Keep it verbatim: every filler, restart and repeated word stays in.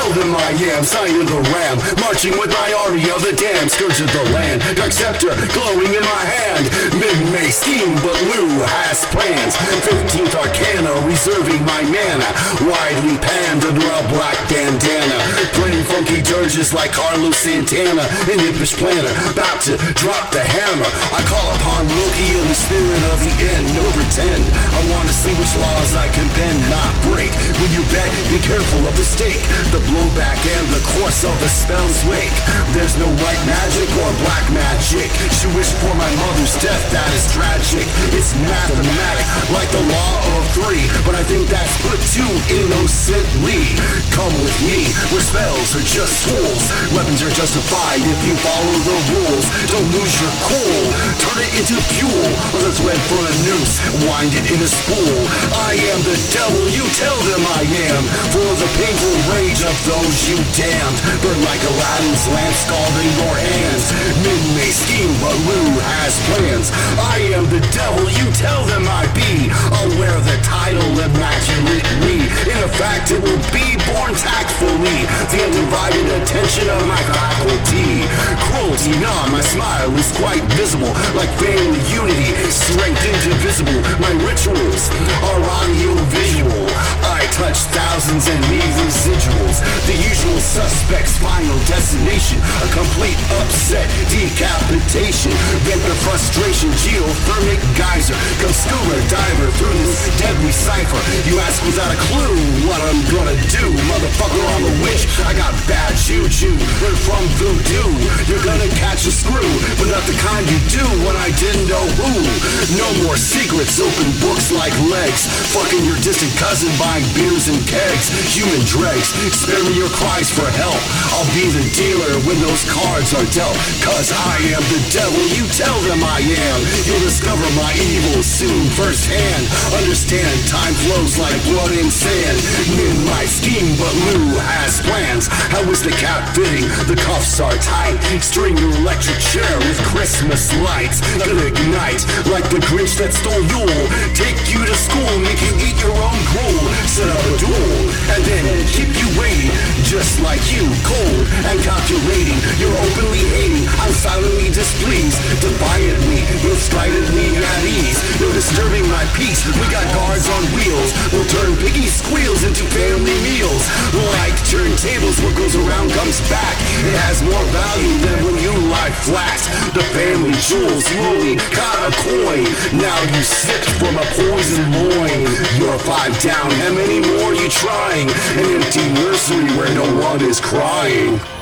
tell them I am Sign of the Ram, marching with my army of the damned. Scourge of the land, dark scepter glowing in my hand. Men may scheme, but Lou has plans. Fifteenth Arcana, reserving my mana. Widely panned under a black bandana, playing funky dirges like Carlos Santana. An impish planner, about to drop the hammer. I call upon Loki in the spirit of the end. No pretend, I wanna see which laws I can bend, not break. When you bet, be careful of the stake, the blowback and the course of the spell's wake. There's no white magic or black magic. She wished for my mother's death, that is tragic. It's mathematic, like the law of three, but I think that's put too innocently. Come with me, where spells are just tools. Weapons are justified if you follow the rules. Don't lose your cool, turn it into fuel, or the thread for a noose, wind it in a spool. I am the devil, you tell them I am, for the painful rage of those you damned. Burn like Aladdin's lamp, scalding your hands. Men may scheme, but Lou has plans. I am the devil, you tell them I be. I'll wear the title immaculately. In a fact, it will be born tactfully. The undivided attention of my faculty. Cruelty, nah, my smile is quite visible, like family unity, strength indivisible. My rituals are audio-visual. I touch thousands and leave residuals. The usual suspect's final destination, a complete upset, decapitation. Vent the frustration, geothermic geyser. Come scuba diver through this deadly cipher. You ask without a clue what I'm gonna do. Motherfucker, I'm a witch, I got bad juju. Learn from voodoo, you're gonna catch a screw, but not the kind you do when I didn't know who. No more secrets, open books like legs. Fucking your distant cousin, buying beers and kegs. Human dregs, spare me your cries for help. I'll be the dealer when those cards are dealt. Cause I am the devil, you tell them I am. You'll discover my evil soon firsthand. Understand, time flows like blood and sand. Men might scheme, but Lou has plans. How is the cap fitting? The cuffs are tight. String your electric chair with Christmas lights. Gonna ignite like the Grinch that stole Yule. Take you to school, make you eat your own gruel. Set up a duel, and then keep you waiting. Just like you, cold and calculating. You're openly hating, I'm silently displeased. Defiantly, you're stridently at ease. You're disturbing my peace, we got guards on wheels. We'll turn piggy squeals into family meals. Like turntables, what goes around comes back. It has more value than when you lie flat. The family jewels, you only got a coin. Now you sipped from a poison loin. You're five down, how many more you trying? An empty nursery where no one is crying.